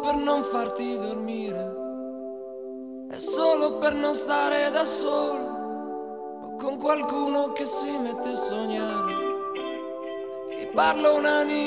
per non farti dormire, è solo per non stare da solo o con qualcuno che si mette a sognare. Ti parlo una